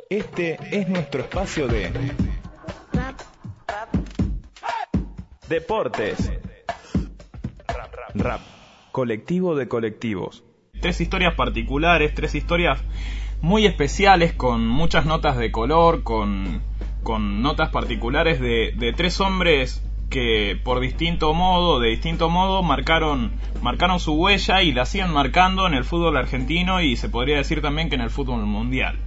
Este es nuestro espacio de deportes. Rap. Colectivo de colectivos. Tres historias particulares, tres historias muy especiales, con muchas notas de color, con notas particulares de tres hombres que de distinto modo marcaron su huella y la siguen marcando en el fútbol argentino, y se podría decir también que en el fútbol mundial.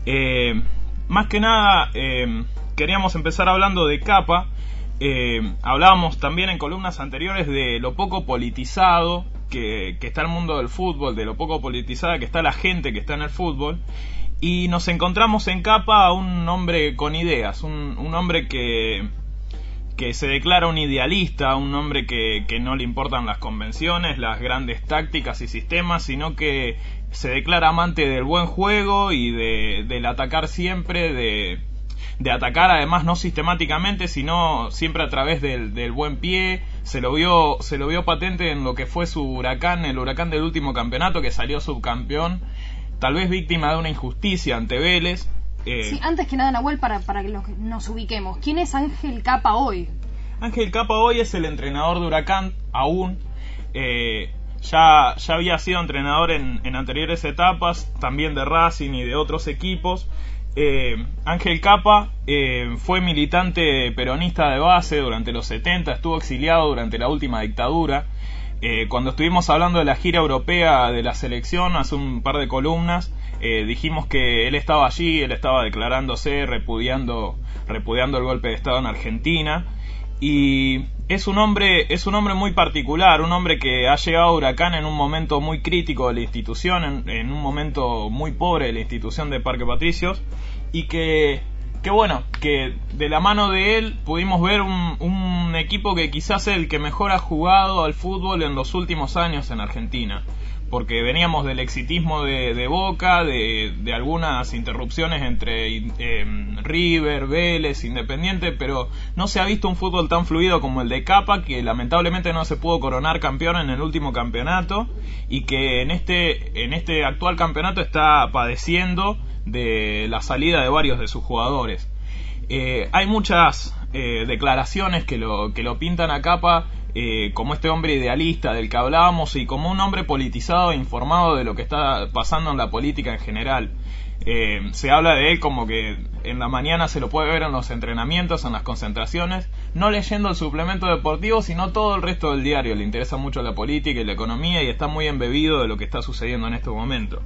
Más que nada, queríamos empezar hablando de Capa. Hablábamos también en columnas anteriores de lo poco politizado que está el mundo del fútbol, de lo poco politizada que está la gente que está en el fútbol, y nos encontramos en Capa a un hombre con ideas, un hombre que se declara un idealista, un hombre que no le importan las convenciones, las grandes tácticas y sistemas, sino que se declara amante del buen juego y del atacar siempre, de atacar además no sistemáticamente, sino siempre a través del buen pie. Se lo vio patente en lo que fue su Huracán, el Huracán del último campeonato, que salió subcampeón, tal vez víctima de una injusticia ante Vélez. Sí, antes que nada, Nahuel, para que nos ubiquemos, ¿quién es Ángel Capa hoy? Ángel Capa hoy es el entrenador de Huracán, aún. Ya había sido entrenador en anteriores etapas, también de Racing y de otros equipos. Ángel Capa fue militante peronista de base durante los 70, estuvo exiliado durante la última dictadura. Cuando estuvimos hablando de la gira europea de la selección hace un par de columnas, dijimos que él estaba allí, él estaba declarándose, repudiando el golpe de Estado en Argentina, y es un hombre muy particular, un hombre que ha llegado a Huracán en un momento muy crítico de la institución, en un momento muy pobre de la institución de Parque Patricios, y que de la mano de él pudimos ver un equipo que quizás es el que mejor ha jugado al fútbol en los últimos años en Argentina, porque veníamos del exitismo de Boca, de algunas interrupciones entre River, Vélez, Independiente, pero no se ha visto un fútbol tan fluido como el de Capa, que lamentablemente no se pudo coronar campeón en el último campeonato, y que en este actual campeonato está padeciendo de la salida de varios de sus jugadores. Hay muchas declaraciones que lo pintan a Capa como este hombre idealista del que hablábamos, y como un hombre politizado e informado de lo que está pasando en la política en general. Se habla de él como que en la mañana se lo puede ver en los entrenamientos, en las concentraciones, no leyendo el suplemento deportivo, sino todo el resto del diario. Le interesa mucho la política y la economía, y está muy embebido de lo que está sucediendo en este momento.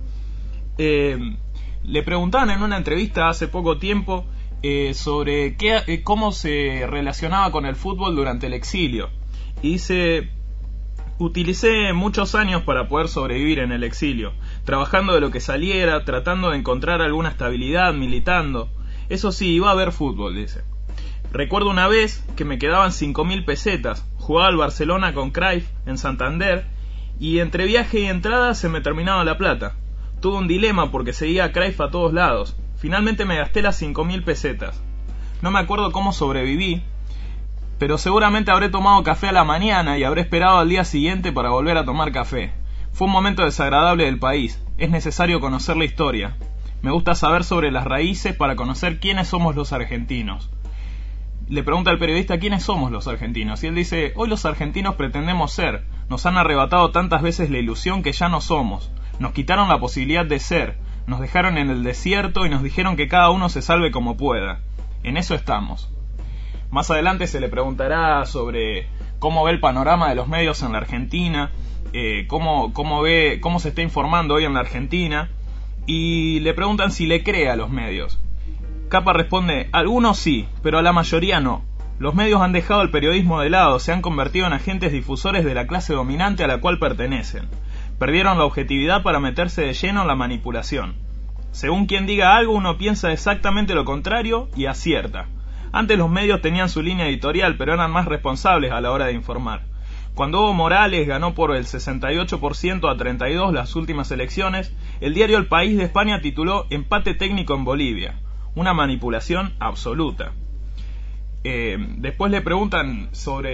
Le preguntaban en una entrevista hace poco tiempo sobre cómo se relacionaba con el fútbol durante el exilio, y dice: utilicé muchos años para poder sobrevivir en el exilio, trabajando de lo que saliera, tratando de encontrar alguna estabilidad, militando. Eso sí, iba a ver fútbol, dice. Recuerdo una vez que me quedaban 5.000 pesetas, jugaba al Barcelona con Cruyff en Santander, y entre viaje y entrada se me terminaba la plata. Tuve un dilema porque seguía a Cruyff a todos lados. Finalmente me gasté las 5.000 pesetas. No me acuerdo cómo sobreviví, pero seguramente habré tomado café a la mañana y habré esperado al día siguiente para volver a tomar café. Fue un momento desagradable del país. Es necesario conocer la historia. Me gusta saber sobre las raíces para conocer quiénes somos los argentinos. Le pregunta al periodista quiénes somos los argentinos, y él dice: hoy los argentinos pretendemos ser. Nos han arrebatado tantas veces la ilusión que ya no somos. Nos quitaron la posibilidad de ser. Nos dejaron en el desierto y nos dijeron que cada uno se salve como pueda. En eso estamos. Más adelante se le preguntará sobre cómo ve el panorama de los medios en la Argentina, cómo se está informando hoy en la Argentina, y le preguntan si le cree a los medios. Capa responde: algunos sí, pero a la mayoría no. Los medios han dejado el periodismo de lado, se han convertido en agentes difusores de la clase dominante a la cual pertenecen. Perdieron la objetividad para meterse de lleno en la manipulación. Según quien diga algo, uno piensa exactamente lo contrario y acierta. Antes los medios tenían su línea editorial, pero eran más responsables a la hora de informar. Cuando Evo Morales ganó por el 68% a 32% las últimas elecciones, el diario El País de España tituló "Empate técnico en Bolivia", una manipulación absoluta. Después le preguntan sobre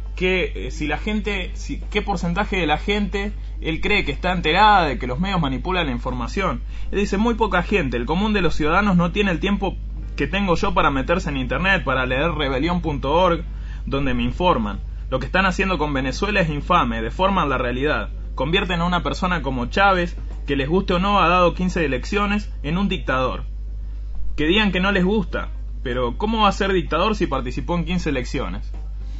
qué porcentaje de la gente él cree que está enterada de que los medios manipulan la información. Él dice, muy poca gente, el común de los ciudadanos no tiene el tiempo que tengo yo para meterse en internet, para leer rebelión.org, donde me informan. Lo que están haciendo con Venezuela es infame, deforman la realidad, convierten a una persona como Chávez, que les guste o no ha dado 15 elecciones, en un dictador. Que digan que no les gusta, pero ¿cómo va a ser dictador si participó en 15 elecciones?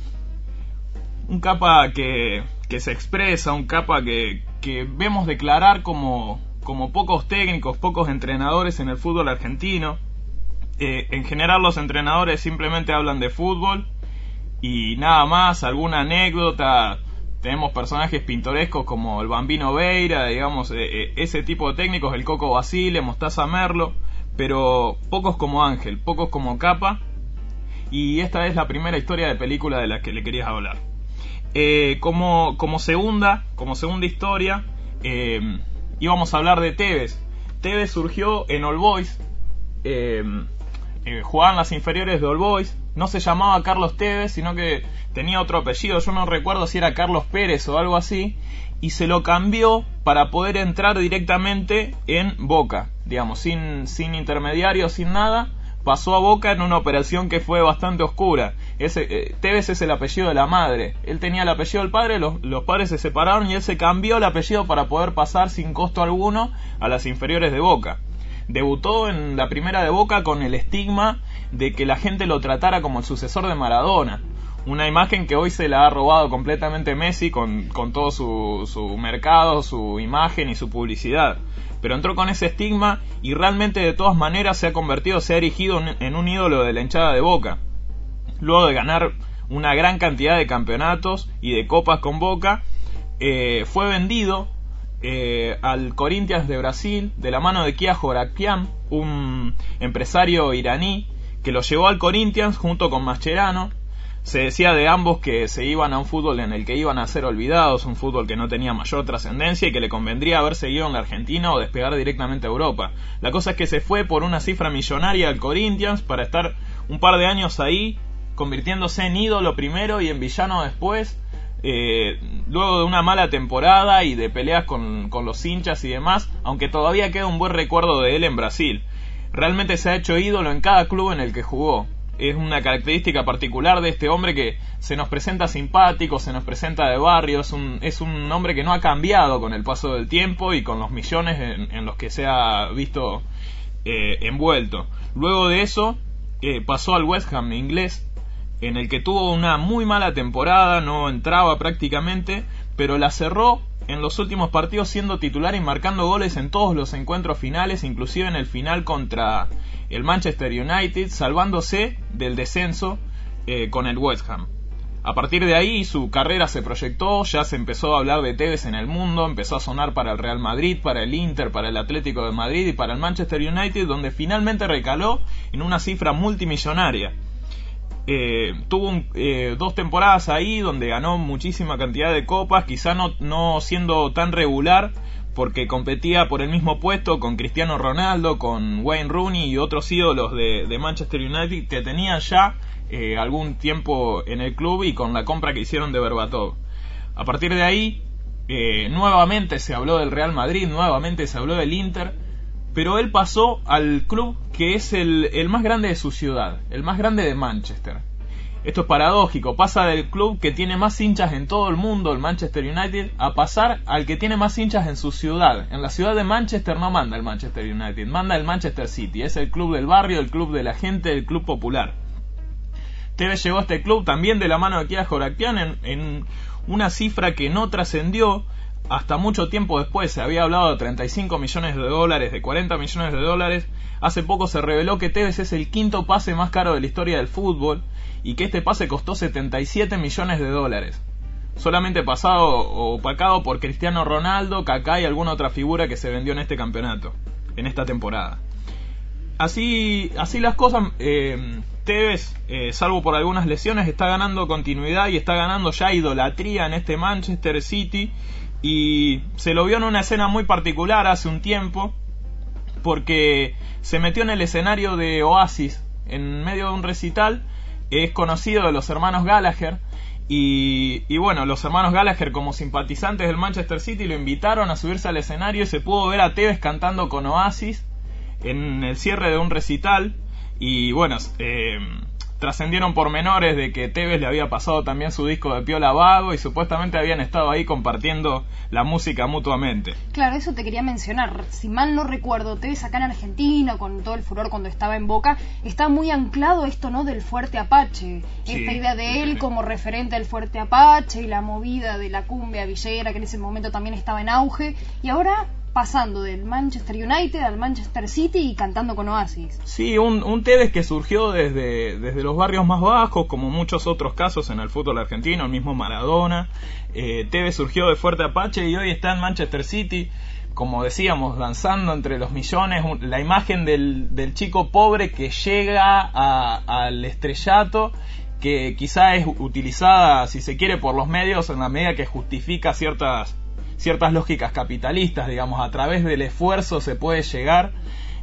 Un capa que se expresa, un capa que vemos declarar como pocos técnicos, pocos entrenadores en el fútbol argentino. En general los entrenadores simplemente hablan de fútbol y nada más, alguna anécdota. Tenemos personajes pintorescos como el Bambino Veira, digamos, ese tipo de técnicos, el Coco Basile, Mostaza Merlo, pero pocos como Ángel, pocos como Capa. Y esta es la primera historia de película de la que le quería hablar. Como segunda historia, íbamos a hablar de Tevez. Tevez surgió en All Boys, jugaba en las inferiores de All Boys. No se llamaba Carlos Tevez, sino que tenía otro apellido. Yo no recuerdo si era Carlos Pérez o algo así. Y se lo cambió para poder entrar directamente en Boca, digamos, sin intermediarios, sin nada. Pasó a Boca en una operación que fue bastante oscura. Tevez es el apellido de la madre. Él tenía el apellido del padre, los padres se separaron y él se cambió el apellido para poder pasar sin costo alguno a las inferiores de Boca. Debutó en la primera de Boca con el estigma de que la gente lo tratara como el sucesor de Maradona. Una imagen que hoy se la ha robado completamente Messi con todo su mercado, su imagen y su publicidad. Pero entró con ese estigma y realmente de todas maneras se ha erigido en un ídolo de la hinchada de Boca. Luego de ganar una gran cantidad de campeonatos y de copas con Boca, fue vendido al Corinthians de Brasil de la mano de Kia Jorakian, un empresario iraní que lo llevó al Corinthians junto con Mascherano. Se decía de ambos que se iban a un fútbol en el que iban a ser olvidados, un fútbol que no tenía mayor trascendencia y que le convendría haber seguido en la Argentina o despegar directamente a Europa. La cosa es que se fue por una cifra millonaria al Corinthians para estar un par de años ahí, convirtiéndose en ídolo primero y en villano después. Luego de una mala temporada y de peleas con los hinchas y demás, aunque todavía queda un buen recuerdo de él en Brasil. Realmente se ha hecho ídolo en cada club en el que jugó. Es una característica particular de este hombre que se nos presenta simpático, se nos presenta de barrio, es un hombre que no ha cambiado con el paso del tiempo y con los millones en los que se ha visto envuelto. Luego de eso pasó al West Ham inglés, en el que tuvo una muy mala temporada, no entraba prácticamente, pero la cerró en los últimos partidos siendo titular y marcando goles en todos los encuentros finales, inclusive en el final contra el Manchester United, salvándose del descenso con el West Ham. A partir de ahí su carrera se proyectó, ya se empezó a hablar de Tevez en el mundo, empezó a sonar para el Real Madrid, para el Inter, para el Atlético de Madrid y para el Manchester United, donde finalmente recaló en una cifra multimillonaria. Tuvo 2 temporadas ahí donde ganó muchísima cantidad de copas, quizá no siendo tan regular, porque competía por el mismo puesto con Cristiano Ronaldo, con Wayne Rooney y otros ídolos de Manchester United que tenían ya algún tiempo en el club y con la compra que hicieron de Berbatov. A partir de ahí nuevamente se habló del Real Madrid, nuevamente se habló del Inter, pero él pasó al club que es el más grande de su ciudad, el más grande de Manchester. Esto es paradójico, pasa del club que tiene más hinchas en todo el mundo, el Manchester United, a pasar al que tiene más hinchas en su ciudad. En la ciudad de Manchester no manda el Manchester United, manda el Manchester City, es el club del barrio, el club de la gente, el club popular. Tevez llegó a este club también de la mano de Kia Jorakian en una cifra que no trascendió hasta mucho tiempo después. Se había hablado de 35 millones de dólares, de 40 millones de dólares. Hace poco se reveló que Tevez es el 5º pase más caro de la historia del fútbol y que este pase costó 77 millones de dólares. Solamente pasado o opacado por Cristiano Ronaldo, Kaká y alguna otra figura que se vendió en este campeonato, en esta temporada. Así las cosas, Tevez, salvo por algunas lesiones, está ganando continuidad y está ganando ya idolatría en este Manchester City. Y se lo vio en una escena muy particular hace un tiempo, porque se metió en el escenario de Oasis en medio de un recital. Es conocido de los hermanos Gallagher Y bueno, los hermanos Gallagher, como simpatizantes del Manchester City, lo invitaron a subirse al escenario y se pudo ver a Tevez cantando con Oasis en el cierre de un recital. Y bueno, trascendieron pormenores de que Tevez le había pasado también su disco de Piola Vago y supuestamente habían estado ahí compartiendo la música mutuamente. Claro, eso te quería mencionar. Si mal no recuerdo, Tevez acá en Argentina, con todo el furor cuando estaba en Boca, está muy anclado esto, ¿no?, del Fuerte Apache. Sí, esta idea de él como referente del Fuerte Apache y la movida de la cumbia villera, que en ese momento también estaba en auge. Y ahora pasando del Manchester United al Manchester City y cantando con Oasis. Sí, un Tevez que surgió desde los barrios más bajos, como muchos otros casos en el fútbol argentino, el mismo Maradona. Tevez surgió de Fuerte Apache y hoy está en Manchester City, como decíamos, danzando entre los millones, la imagen del chico pobre que llega al estrellato, que quizá es utilizada, si se quiere, por los medios en la medida que justifica ciertas lógicas capitalistas, digamos, a través del esfuerzo se puede llegar.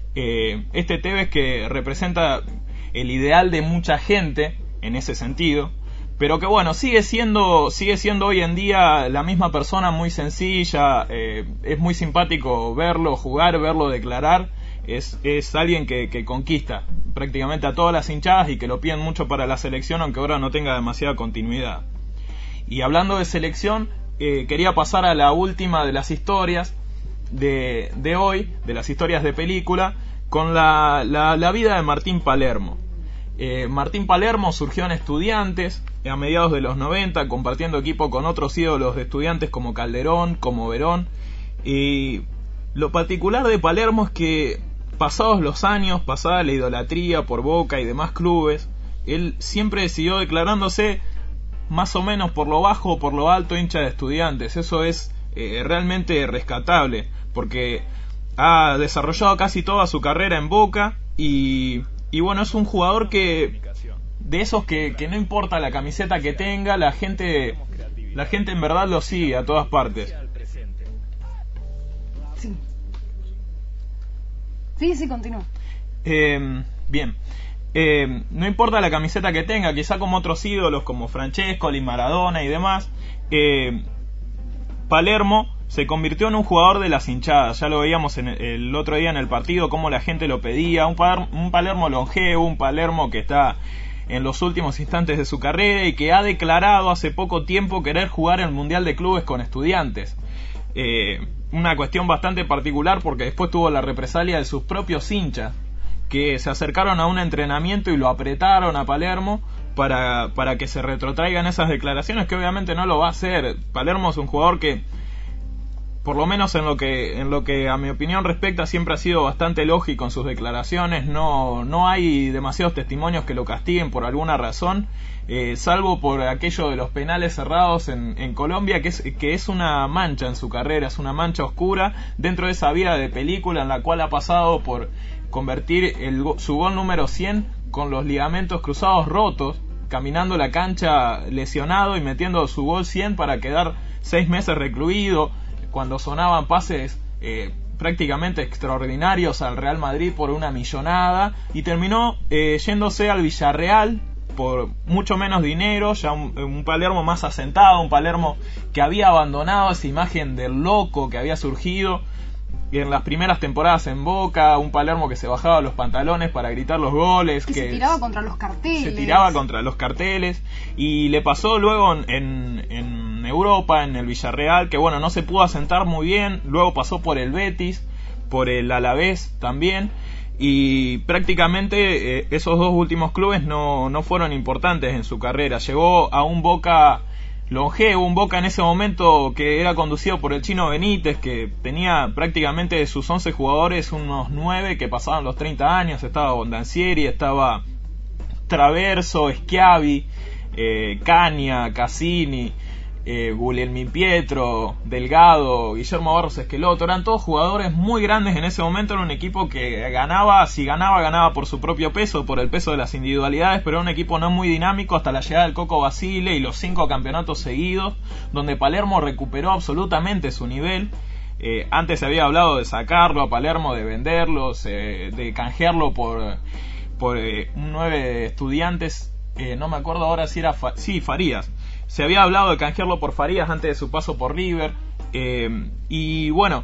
Este Tevez que representa el ideal de mucha gente en ese sentido, pero que bueno, sigue siendo hoy en día la misma persona, muy sencilla. Es muy simpático verlo jugar, verlo declarar. Es alguien que conquista prácticamente a todas las hinchadas y que lo piden mucho para la selección, aunque ahora no tenga demasiada continuidad. Y hablando de selección, quería pasar a la última de las historias de hoy, de las historias de película, con la vida de Martín Palermo. Martín Palermo surgió en Estudiantes a mediados de los 90, compartiendo equipo con otros ídolos de Estudiantes como Calderón, como Verón. Y lo particular de Palermo es que, pasados los años, pasada la idolatría por Boca y demás clubes, él siempre siguió declarándose más o menos por lo bajo o por lo alto hincha de Estudiantes. Eso es realmente rescatable, porque ha desarrollado casi toda su carrera en Boca y bueno, es un jugador que de esos que no importa la camiseta que tenga, la gente en verdad lo sigue a todas partes. Sí, continúa. Bien. No importa la camiseta que tenga, quizá como otros ídolos como Francescoli, Maradona y demás, Palermo se convirtió en un jugador de las hinchadas. Ya lo veíamos el otro día en el partido, cómo la gente lo pedía. Un Palermo longevo, un Palermo que está en los últimos instantes de su carrera y que ha declarado hace poco tiempo querer jugar el Mundial de Clubes con Estudiantes. Una cuestión bastante particular, porque después tuvo la represalia de sus propios hinchas, que se acercaron a un entrenamiento y lo apretaron a Palermo para que se retrotraigan esas declaraciones, que obviamente no lo va a hacer. Palermo es un jugador que, por lo menos en lo que a mi opinión respecta, siempre ha sido bastante lógico en sus declaraciones. No hay demasiados testimonios que lo castiguen por alguna razón, salvo por aquello de los penales cerrados en Colombia, que es una mancha en su carrera, es una mancha oscura dentro de esa vida de película en la cual ha pasado por convertir su gol número 100 con los ligamentos cruzados rotos, caminando la cancha lesionado y metiendo su gol 100 para quedar 6 meses recluido, cuando sonaban pases prácticamente extraordinarios al Real Madrid por una millonada, y terminó yéndose al Villarreal por mucho menos dinero, ya un Palermo más asentado, un Palermo que había abandonado esa imagen del loco que había surgido en las primeras temporadas en Boca, un Palermo que se bajaba los pantalones para gritar los goles, que se tiraba contra los carteles. Se tiraba contra los carteles, y le pasó luego en Europa, en el Villarreal, que bueno, no se pudo asentar muy bien. Luego pasó por el Betis, por el Alavés también, y prácticamente esos dos últimos clubes no fueron importantes en su carrera. Llegó a un Boca longevo, un Boca en ese momento que era conducido por el Chino Benítez, que tenía prácticamente de sus 11 jugadores unos 9 que pasaban los 30 años. Estaba Bondancieri, estaba Traverso, Schiavi, Caña, Cassini, Guglielmin Pietro, Delgado, Guillermo Barros Esqueloto. Eran todos jugadores muy grandes en ese momento. Era un equipo que ganaba por su propio peso, por el peso de las individualidades, pero era un equipo no muy dinámico hasta la llegada del Coco Basile y los 5 campeonatos seguidos, donde Palermo recuperó absolutamente su nivel. Antes se había hablado de sacarlo a Palermo, de venderlo, de canjearlo por un 9 de Estudiantes, no me acuerdo ahora si era Farías. Se había hablado de canjearlo por Farías antes de su paso por River. Y bueno,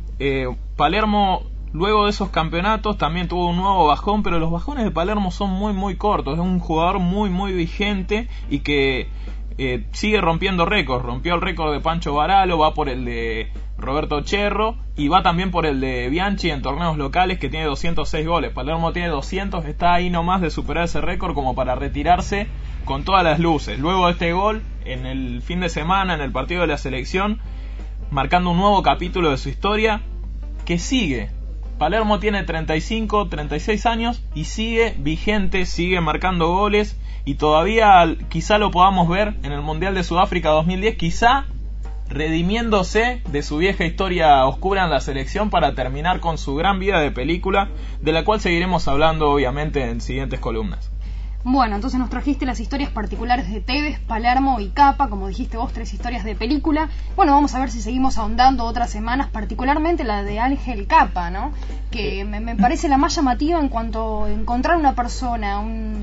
Palermo, luego de esos campeonatos, también tuvo un nuevo bajón, pero los bajones de Palermo son muy cortos. Es un jugador muy vigente y que sigue rompiendo récords. Rompió el récord de Pancho Varalo, va por el de Roberto Cherro y va también por el de Bianchi en torneos locales, que tiene 206 goles. Palermo tiene 200, está ahí nomás de superar ese récord como para retirarse con todas las luces. Luego de este gol, en el fin de semana, en el partido de la selección, marcando un nuevo capítulo de su historia, que sigue. Palermo tiene 35, 36 años y sigue vigente, sigue marcando goles, y todavía quizá lo podamos ver en el Mundial de Sudáfrica 2010, quizá redimiéndose de su vieja historia oscura en la selección para terminar con su gran vida de película, de la cual seguiremos hablando obviamente en siguientes columnas. Bueno, entonces nos trajiste las historias particulares de Tevez, Palermo y Capa, como dijiste vos, 3 historias de película. Bueno, vamos a ver si seguimos ahondando otras semanas, particularmente la de Ángel Capa, ¿no? Que me parece la más llamativa en cuanto a encontrar una persona,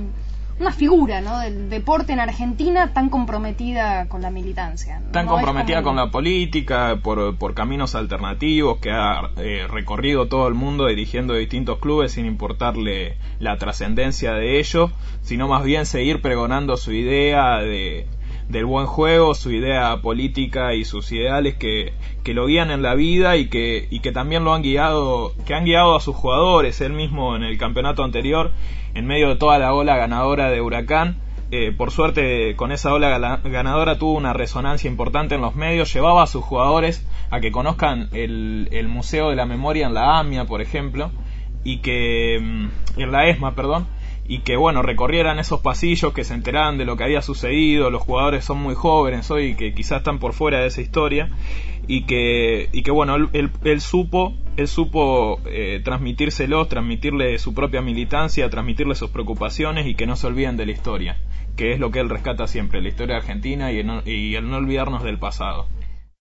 una figura, ¿no?, del deporte en Argentina tan comprometida con la militancia, ¿no? Tan comprometida con la política, por caminos alternativos, que ha recorrido todo el mundo dirigiendo distintos clubes sin importarle la trascendencia de ello, sino más bien seguir pregonando su idea del buen juego, su idea política y sus ideales que lo guían en la vida y que también lo han guiado, que han guiado a sus jugadores. Él mismo en el campeonato anterior, en medio de toda la ola ganadora de Huracán, por suerte con esa ola ganadora tuvo una resonancia importante en los medios, llevaba a sus jugadores a que conozcan el Museo de la Memoria en la AMIA, por ejemplo, y que en la ESMA, perdón, y que bueno, recorrieran esos pasillos, que se enteraran de lo que había sucedido. Los jugadores son muy jóvenes hoy, que quizás están por fuera de esa historia, y que bueno, él supo transmitirle su propia militancia, transmitirle sus preocupaciones, y que no se olviden de la historia, que es lo que él rescata siempre, la historia argentina y el no olvidarnos del pasado.